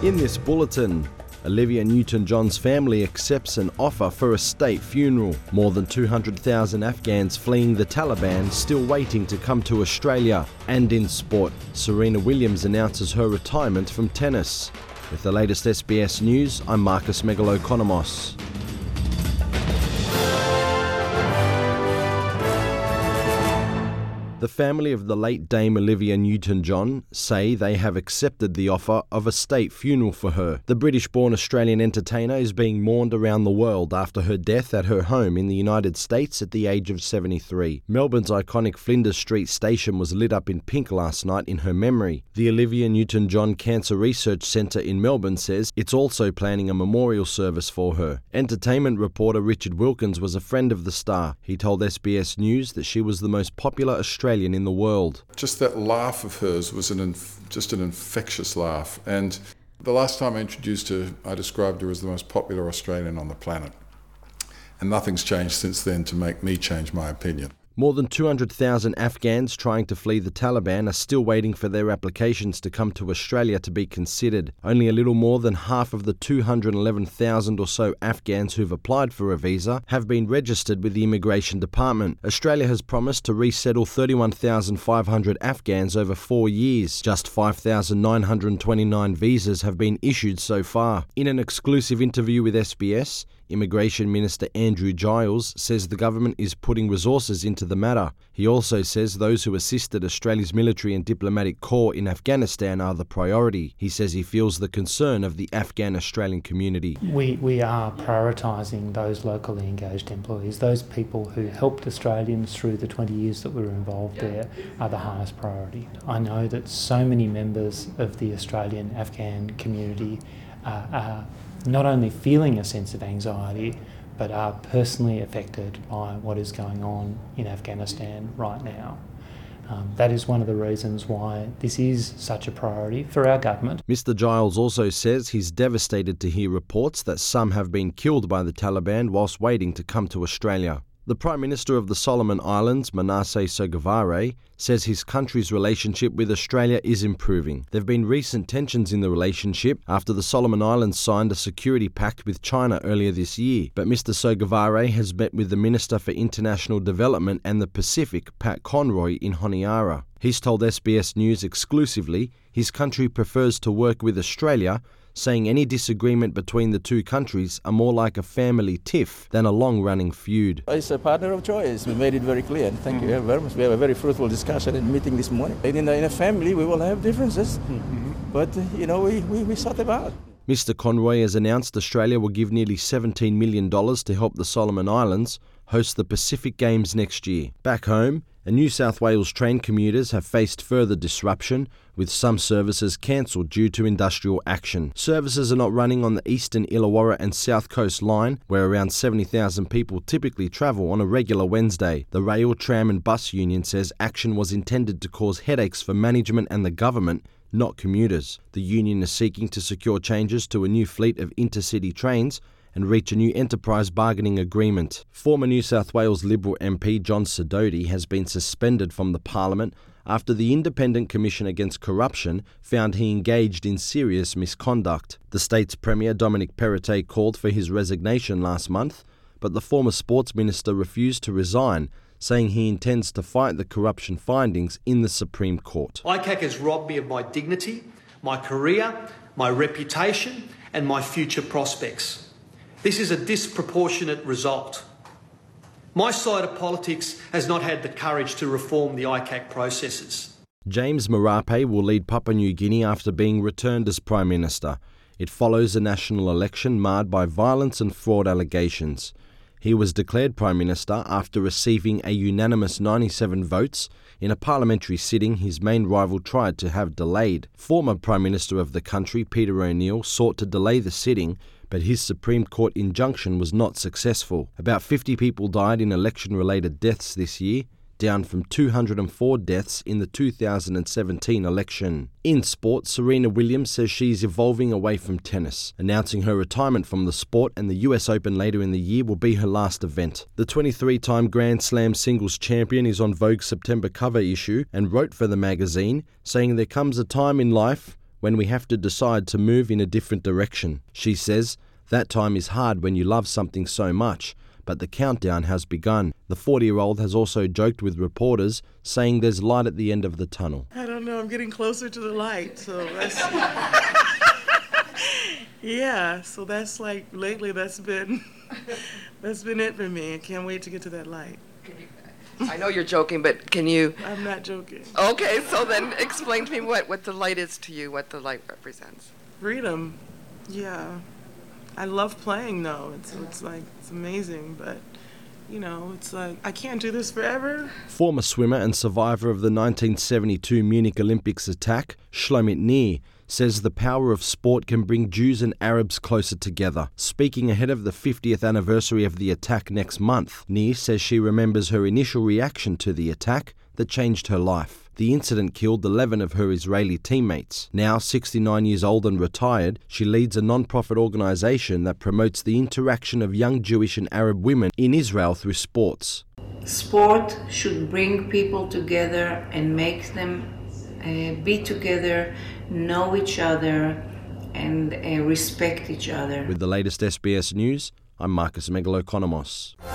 In this bulletin, Olivia Newton-John's family accepts an offer for a state funeral. More than 200,000 Afghans fleeing the Taliban still waiting to come to Australia. And in sport, Serena Williams announces her retirement from tennis. With the latest SBS news, I'm Marcus Megalokonomos. The family of the late Dame Olivia Newton-John say they have accepted the offer of a state funeral for her. The British-born Australian entertainer is being mourned around the world after her death at her home in the United States at the age of 73. Melbourne's iconic Flinders Street station was lit up in pink last night in her memory. The Olivia Newton-John Cancer Research Centre in Melbourne says it's also planning a memorial service for her. Entertainment reporter Richard Wilkins was a friend of the star. He told SBS News that she was the most popular Australian in the world. Just that laugh of hers was just an infectious laugh. And the last time I introduced her, I described her as the most popular Australian on the planet. And nothing's changed since then to make me change my opinion. More than 200,000 Afghans trying to flee the Taliban are still waiting for their applications to come to Australia to be considered. Only a little more than half of the 211,000 or so Afghans who've applied for a visa have been registered with the Immigration Department. Australia has promised to resettle 31,500 Afghans over 4 years. Just 5,929 visas have been issued so far. In an exclusive interview with SBS, Immigration Minister Andrew Giles says the government is putting resources into the matter. He also says those who assisted Australia's military and diplomatic corps in Afghanistan are the priority. He says he feels the concern of the Afghan Australian community. We are prioritising those locally engaged employees. Those people who helped Australians through the 20 years that we were involved there are the highest priority. I know that so many members of the Australian Afghan community are not only feeling a sense of anxiety, but are personally affected by what is going on in Afghanistan right now. That is one of the reasons why this is such a priority for our government. Mr. Giles also says he's devastated to hear reports that some have been killed by the Taliban whilst waiting to come to Australia. The Prime Minister of the Solomon Islands, Manasseh Sogavare, says his country's relationship with Australia is improving. There have been recent tensions in the relationship after the Solomon Islands signed a security pact with China earlier this year. But Mr. Sogavare has met with the Minister for International Development and the Pacific, Pat Conroy, in Honiara. He's told SBS News exclusively his country prefers to work with Australia, saying any disagreement between the two countries are more like a family tiff than a long-running feud. It's a partner of choice. We made it very clear. And thank you very much. We have a very fruitful discussion and meeting this morning. In a family, we will have differences, but we sort them out. Mr. Conroy has announced Australia will give nearly $17 million to help the Solomon Islands host the Pacific Games next year. Back home, New South Wales train commuters have faced further disruption, with some services cancelled due to industrial action. Services are not running on the Eastern Illawarra and South Coast line, where around 70,000 people typically travel on a regular Wednesday. The Rail, Tram and Bus Union says action was intended to cause headaches for management and the government, not commuters. The union is seeking to secure changes to a new fleet of intercity trains and reach a new enterprise bargaining agreement. Former New South Wales Liberal MP John Sidoti has been suspended from the Parliament after the Independent Commission Against Corruption found he engaged in serious misconduct. The state's Premier Dominic Perrottet called for his resignation last month, but the former Sports Minister refused to resign, saying he intends to fight the corruption findings in the Supreme Court. ICAC has robbed me of my dignity, my career, my reputation and my future prospects. This is a disproportionate result. My side of politics has not had the courage to reform the ICAC processes. James Marape will lead Papua New Guinea after being returned as Prime Minister. It follows a national election marred by violence and fraud allegations. He was declared Prime Minister after receiving a unanimous 97 votes in a parliamentary sitting his main rival tried to have delayed. Former Prime Minister of the country, Peter O'Neill, sought to delay the sitting, but his Supreme Court injunction was not successful. About 50 people died in election-related deaths this year, down from 204 deaths in the 2017 election. In sport, Serena Williams says she's evolving away from tennis, announcing her retirement from the sport, and the US Open later in the year will be her last event. The 23-time Grand Slam singles champion is on Vogue's September cover issue and wrote for the magazine, saying there comes a time in life when we have to decide to move in a different direction. She says, that time is hard when you love something so much, but the countdown has begun. The 40-year-old has also joked with reporters, saying there's light at the end of the tunnel. I don't know, I'm getting closer to the light, so that's... Yeah, so that's like, lately that's been it for me. I can't wait to get to that light. I know you're joking, but can you... I'm not joking. Okay, so then explain to me what the light is to you, what the light represents. Freedom, yeah. I love playing though. It's amazing, but you know, it's like I can't do this forever. Former swimmer and survivor of the 1972 Munich Olympics attack, Shlomit Nir, says the power of sport can bring Jews and Arabs closer together. Speaking ahead of the 50th anniversary of the attack next month, Nir says she remembers her initial reaction to the attack that changed her life. The incident killed 11 of her Israeli teammates. Now 69 years old and retired, she leads a non-profit organisation that promotes the interaction of young Jewish and Arab women in Israel through sports. Sport should bring people together and make them be together, know each other, and respect each other. With the latest SBS News, I'm Marcus Megalokonomos.